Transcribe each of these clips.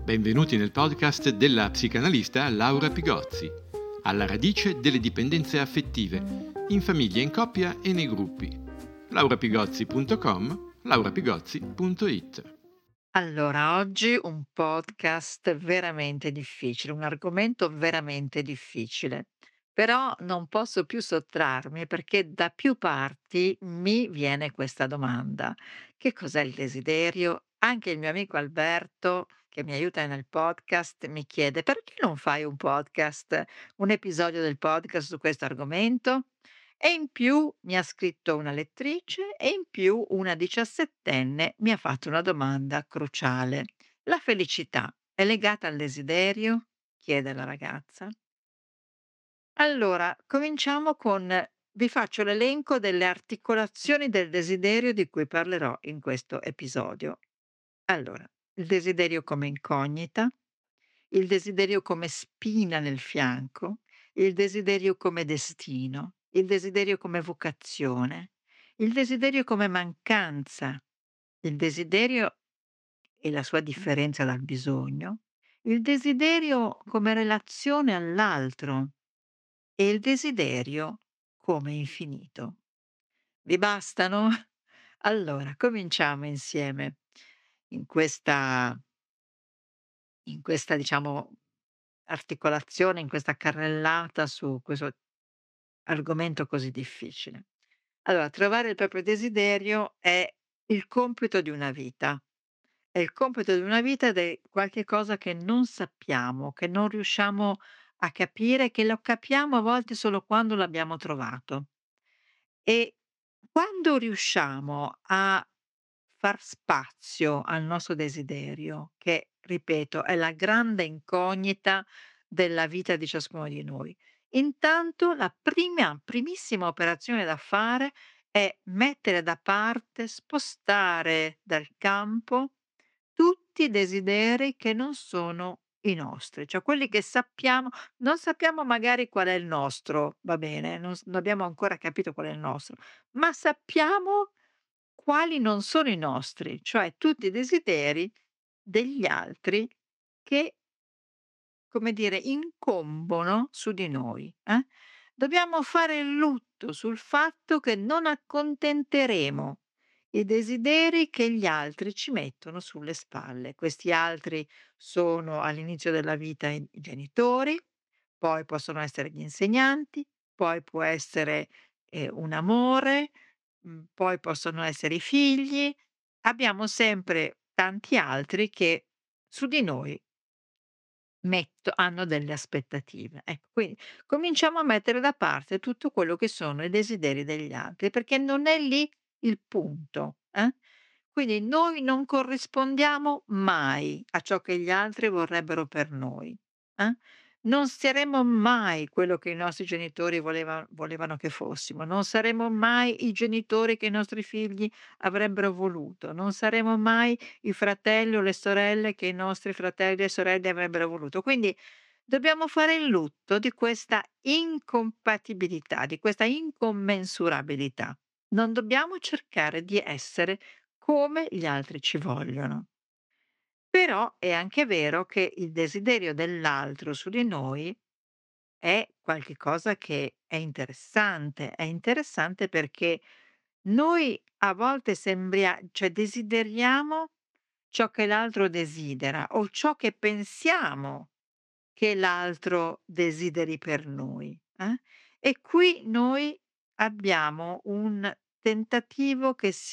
Benvenuti nel podcast della psicanalista Laura Pigozzi, alla radice delle dipendenze affettive, in famiglia, in coppia e nei gruppi. laurapigozzi.com, laurapigozzi.it. Allora, oggi un podcast veramente difficile, un argomento veramente difficile, però non posso più sottrarmi perché da più parti mi viene questa domanda: che cos'è il desiderio? Anche il mio amico Alberto, che mi aiuta nel podcast, mi chiede: perché non fai un podcast, un episodio del podcast su questo argomento? E in più mi ha scritto una lettrice e in più una diciassettenne mi ha fatto una domanda cruciale. La felicità è legata al desiderio? Chiede la ragazza. Allora, cominciamo con vi faccio l'elenco delle articolazioni del desiderio di cui parlerò in questo episodio. Allora, il desiderio come incognita, il desiderio come spina nel fianco, il desiderio come destino, il desiderio come vocazione, il desiderio come mancanza, il desiderio e la sua differenza dal bisogno, il desiderio come relazione all'altro e il desiderio come infinito. Vi bastano? Allora, cominciamo insieme in questa diciamo articolazione, in questa carrellata su questo argomento così difficile. Allora, trovare il proprio desiderio è il compito di una vita. È il compito di una vita ed è qualche cosa che non sappiamo, che non riusciamo a capire, che lo capiamo a volte solo quando l'abbiamo trovato. E quando riusciamo a far spazio al nostro desiderio, che ripeto è la grande incognita della vita di ciascuno di noi, intanto la primissima operazione da fare è mettere da parte, spostare dal campo tutti i desideri che non sono i nostri, cioè quelli che sappiamo non sappiamo magari qual è il nostro, va bene, non abbiamo ancora capito qual è il nostro, ma sappiamo quali non sono i nostri, cioè tutti i desideri degli altri che, come dire, incombono su di noi, eh. Dobbiamo fare il lutto sul fatto che non accontenteremo i desideri che gli altri ci mettono sulle spalle. Questi altri sono all'inizio della vita i genitori, poi possono essere gli insegnanti, poi può essere, un amore, poi possono essere i figli. Abbiamo sempre tanti altri che su di noi hanno delle aspettative. Ecco, quindi cominciamo a mettere da parte tutto quello che sono i desideri degli altri, perché non è lì il punto, eh. Quindi noi non corrispondiamo mai a ciò che gli altri vorrebbero per noi, eh. Non saremo mai quello che i nostri genitori volevano che fossimo, non saremo mai i genitori che i nostri figli avrebbero voluto, non saremo mai i fratelli o le sorelle che i nostri fratelli e sorelle avrebbero voluto. Quindi dobbiamo fare il lutto di questa incompatibilità, di questa incommensurabilità. Non dobbiamo cercare di essere come gli altri ci vogliono. Però è anche vero che il desiderio dell'altro su di noi è qualche cosa che è interessante perché noi a volte cioè desideriamo ciò che l'altro desidera o ciò che pensiamo che l'altro desideri per noi, eh. E qui noi abbiamo un tentativo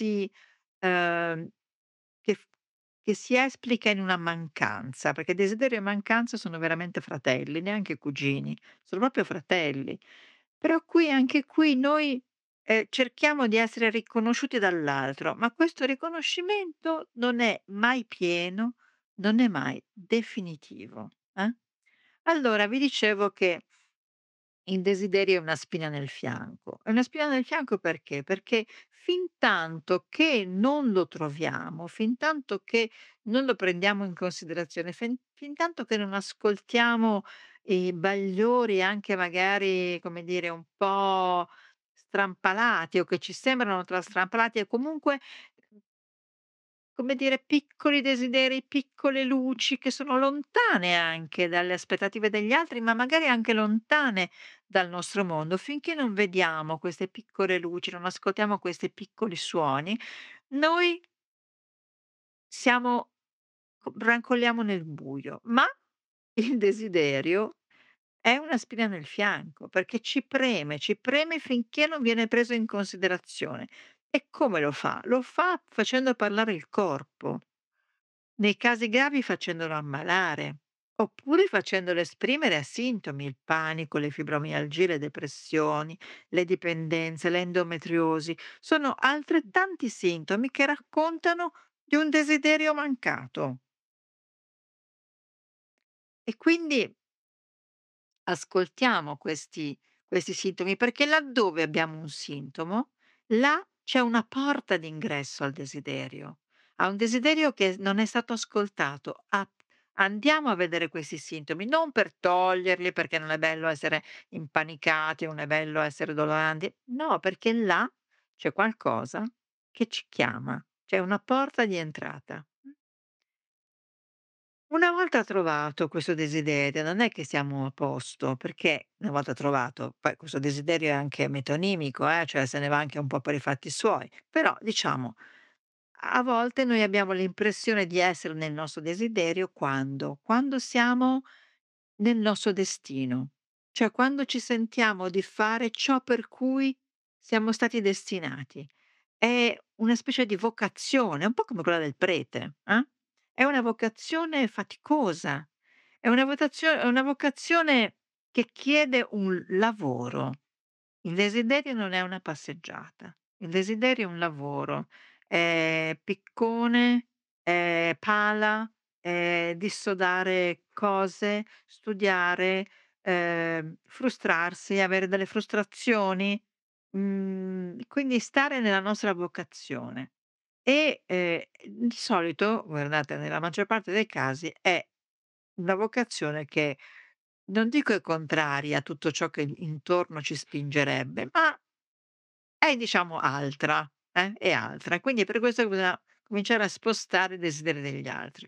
ehm, che f che si esplica in una mancanza, perché desiderio e mancanza sono veramente fratelli, neanche cugini, sono proprio fratelli. Però qui anche qui noi, cerchiamo di essere riconosciuti dall'altro, ma questo riconoscimento non è mai pieno, non è mai definitivo, eh. Allora vi dicevo che il desiderio è una spina nel fianco. È una spina nel fianco perché? Perché fintanto che non lo troviamo, fintanto che non lo prendiamo in considerazione, fintanto che non ascoltiamo i bagliori anche magari, come dire, un po' strampalati o che ci sembrano tra strampalati e comunque come dire, piccoli desideri, piccole luci che sono lontane anche dalle aspettative degli altri, ma magari anche lontane dal nostro mondo. Finché non vediamo queste piccole luci, non ascoltiamo questi piccoli suoni, noi siamo brancoliamo nel buio, ma il desiderio è una spina nel fianco, perché ci preme finché non viene preso in considerazione. E come lo fa? Lo fa facendo parlare il corpo, nei casi gravi facendolo ammalare, oppure facendolo esprimere a sintomi, il panico, le fibromialgie, le depressioni, le dipendenze, l'endometriosi. Sono altrettanti sintomi che raccontano di un desiderio mancato. E quindi ascoltiamo questi sintomi, perché laddove abbiamo un sintomo, là c'è una porta d'ingresso al desiderio, a un desiderio che non è stato ascoltato. Andiamo a vedere questi sintomi, non per toglierli, perché non è bello essere impanicati, non è bello essere doloranti, no, perché là c'è qualcosa che ci chiama, c'è una porta di entrata. Una volta trovato questo desiderio, non è che siamo a posto, perché una volta trovato, poi questo desiderio è anche metonimico, cioè se ne va anche un po' per i fatti suoi, però diciamo a volte noi abbiamo l'impressione di essere nel nostro desiderio quando siamo nel nostro destino, cioè quando ci sentiamo di fare ciò per cui siamo stati destinati. È una specie di vocazione, un po' come quella del prete, è una vocazione faticosa, è una vocazione che chiede un lavoro. Il desiderio non è una passeggiata, il desiderio è un lavoro, è piccone, è pala, è dissodare cose, studiare, frustrarsi, avere delle frustrazioni, quindi stare nella nostra vocazione. E, di solito, guardate, nella maggior parte dei casi è una vocazione che non dico è contraria a tutto ciò che intorno ci spingerebbe, ma è diciamo altra, è altra. Quindi per questo bisogna cominciare a spostare i desideri degli altri.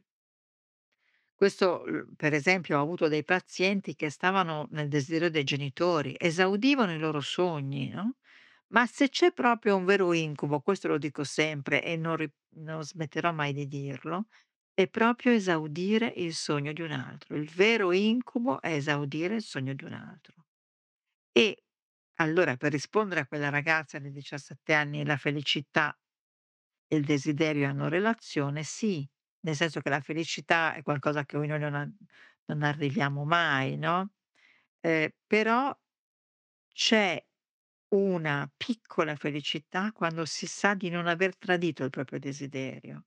Questo, per esempio, ho avuto dei pazienti che stavano nel desiderio dei genitori, esaudivano i loro sogni, no, ma se c'è proprio un vero incubo, questo lo dico sempre e non smetterò mai di dirlo, è proprio esaudire il sogno di un altro. Il vero incubo è esaudire il sogno di un altro. E allora per rispondere a quella ragazza di 17 anni, la felicità e il desiderio hanno relazione, sì, nel senso che la felicità è qualcosa a cui noi non arriviamo mai, no, però c'è una piccola felicità quando si sa di non aver tradito il proprio desiderio,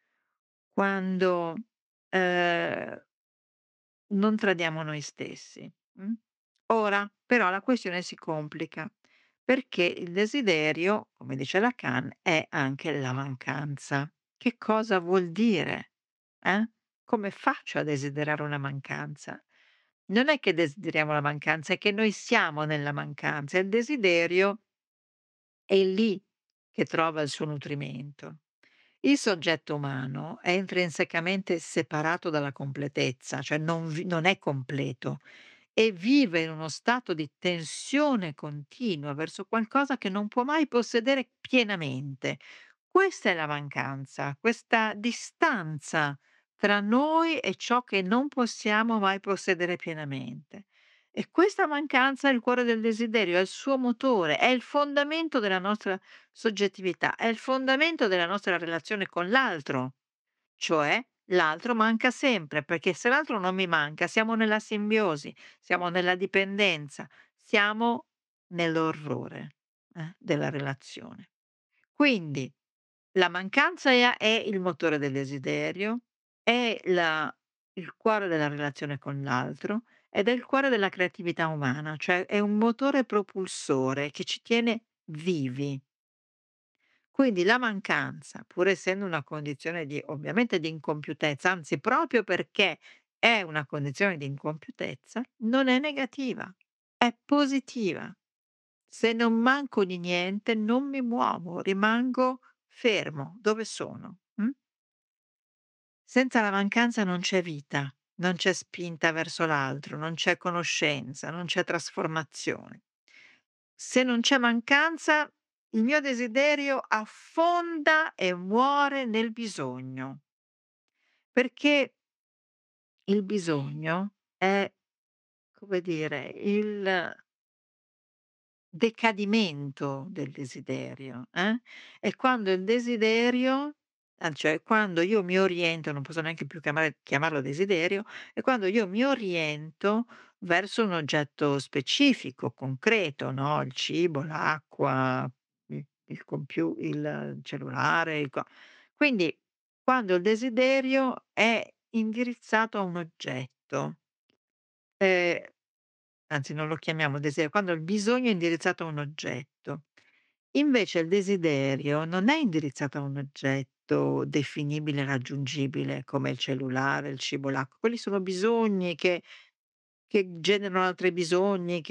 quando, ehm non tradiamo noi stessi, Ora però la questione si complica, perché il desiderio, come dice Lacan, è anche la mancanza. Che cosa vuol dire? Come faccio a desiderare una mancanza? Non è che desideriamo la mancanza, è che noi siamo nella mancanza e il desiderio è lì che trova il suo nutrimento. Il soggetto umano è intrinsecamente separato dalla completezza, cioè non è completo e vive in uno stato di tensione continua verso qualcosa che non può mai possedere pienamente. Questa è la mancanza, questa distanza tra noi e ciò che non possiamo mai possedere pienamente. E questa mancanza è il cuore del desiderio, è il suo motore, è il fondamento della nostra soggettività, è il fondamento della nostra relazione con l'altro, cioè l'altro manca sempre, perché se l'altro non mi manca siamo nella simbiosi, siamo nella dipendenza, siamo nell'orrore, della relazione. Quindi la mancanza è il motore del desiderio, è il cuore della relazione con l'altro ed è il cuore della creatività umana, cioè è un motore propulsore che ci tiene vivi. Quindi la mancanza, pur essendo una condizione di ovviamente di incompiutezza, anzi proprio perché è una condizione di incompiutezza, non è negativa, è positiva. Se non manco di niente non mi muovo, rimango fermo dove sono, Senza la mancanza non c'è vita, non c'è spinta verso l'altro, non c'è conoscenza, non c'è trasformazione. Se non c'è mancanza, il mio desiderio affonda e muore nel bisogno, perché il bisogno è, come dire, il decadimento del desiderio, è quando il desiderio cioè quando io mi oriento, non posso neanche più chiamarlo desiderio, è quando io mi oriento verso un oggetto specifico, concreto, no, il cibo, l'acqua, il cellulare, il co quindi quando il desiderio è indirizzato a un oggetto, ehm anzi non lo chiamiamo desiderio, quando il bisogno è indirizzato a un oggetto. Invece il desiderio non è indirizzato a un oggetto definibile, raggiungibile come il cellulare, il cibo, l'acqua. Quelli sono bisogni che generano altri bisogni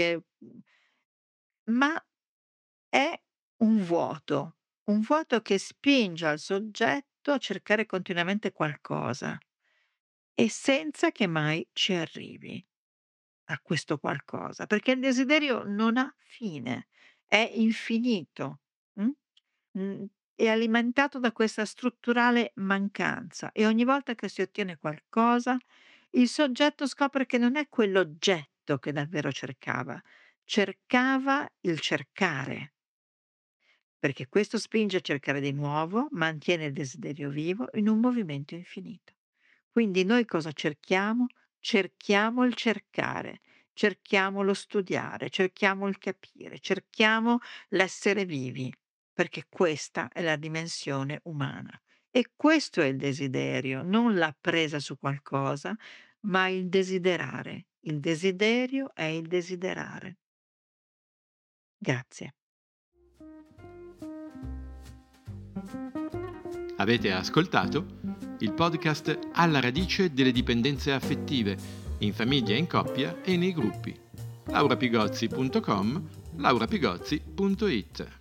ma è un vuoto che spinge al soggetto a cercare continuamente qualcosa e senza che mai ci arrivi. A questo qualcosa, perché il desiderio non ha fine, è infinito, mh? Mhmm, è alimentato da questa strutturale mancanza e ogni volta che si ottiene qualcosa, il soggetto scopre che non è quell'oggetto che davvero cercava, cercava il cercare, perché questo spinge a cercare di nuovo, mantiene il desiderio vivo in un movimento infinito. Quindi noi cosa cerchiamo? Cerchiamo il cercare, cerchiamo lo studiare, cerchiamo il capire, cerchiamo l'essere vivi, perché questa è la dimensione umana. E questo è il desiderio, non la presa su qualcosa, ma il desiderare. Il desiderio è il desiderare. Grazie. Avete ascoltato il podcast Alla radice delle dipendenze affettive, in famiglia, in coppia e nei gruppi. laurapigozzi.com, laurapigozzi.it